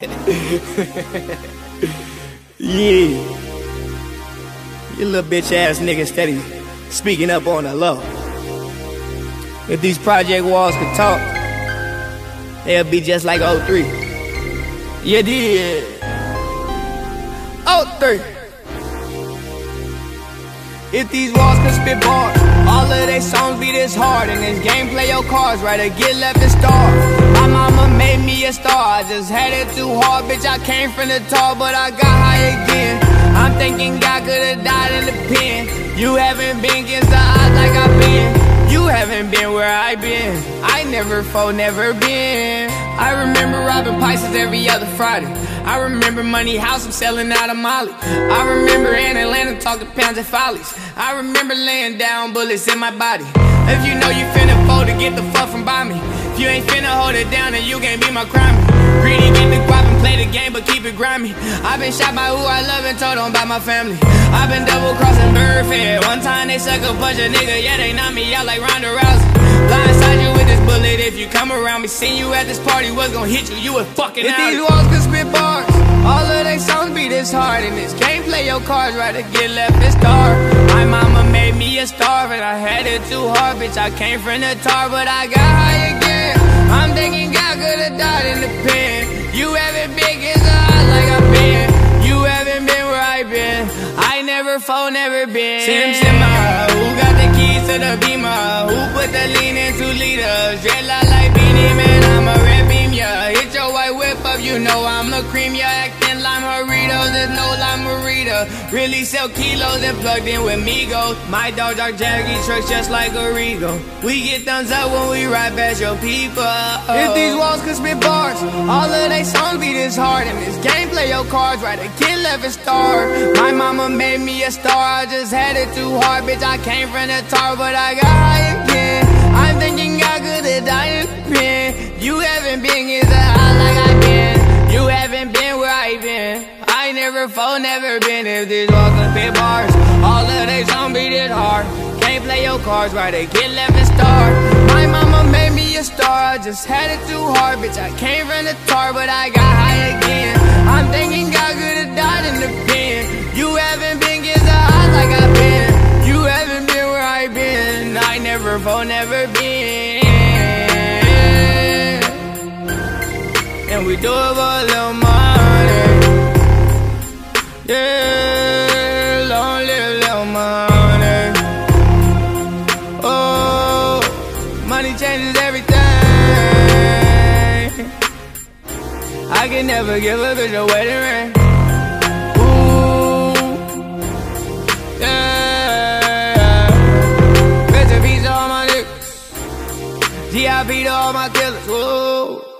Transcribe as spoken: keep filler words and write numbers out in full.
Yeah, you little bitch ass nigga steady speaking up on the low. If these project walls could talk, they'll be just like oh three. You did. oh three. If these walls could spit bars, all of they songs be this hard. In this game, play your cards right or get left and starve. My mama made me a star, I just had it too hard. Bitch, I came from the top, but I got high again. I'm thinking God could've died in the pen. You haven't been against the odds like I've been. You haven't been where I been. I never fold, never been. I remember robbing Pisces every other Friday. I remember money house, I'm selling out of Molly. I remember in Atlanta talking pounds and follies. I remember laying down bullets in my body. If you know you finna fold to get the fuck from by me. If you ain't finna hold it down, then you can't be my crime. Greedy, get the guap and play the game, but keep it grimy. I've been shot by who I love and told on by my family. I've been double crossing bird fed. One time they suck a bunch of nigga, yeah, they knock me out like Ronda Rousey. Blindside you with this bullet if you come around me. Seen you at this party, was gon' hit you, you a fucking out. If these walls could spit bars, all of they songs be this hard. In this game, play your cards right to get left and starve. My mama made me a star, and I had it too hard. Bitch, I came from the tar, but I got high again. I'm thinking God could've died in the pen. You haven't been against the odds like I've been. You haven't been where I've been. I never fold, never been. Sim Simma, who got the keys to the Beamer? Who put the lean in two liters? Dreadlock like Beanie Man, I'm a red beam, yeah. Hit your white whip up, you know I'm a cream, yeah. Acting like Doritos, there's no lime marita. Really sell kilos and plugged in with Migos. My dog dark Jaggy trucks just like a Rego. We get thumbs up when we ride past your people. If these walls could spit bars, all of they songs be this hard. In this game, play your cards right, a kid left and starve. My mama made me a star, I just had it too hard. Bitch, I came from the tar, but I got high again. I'm thinking God could've died in the pen. You haven't been in the high like I've been. You haven't been where I've been. I never fold, never been. If these walls could spit bars, all of they songs be this hard. Can't play your cards right, they get left and starve. My mama made me a star, I just had it too hard. Bitch, I came from the tar, but I got high again. I'm thinking God could've died in the pen. You haven't been against the odds like I've been. You haven't been where I've been. I never fold, never been. And we do it for a little money. Yeah, long live little money. Oh, money changes everything. I can never give a bitch a wedding ring. Ooh, yeah. Rest in peace to all my niggas. G I P to all my killers. Ooh.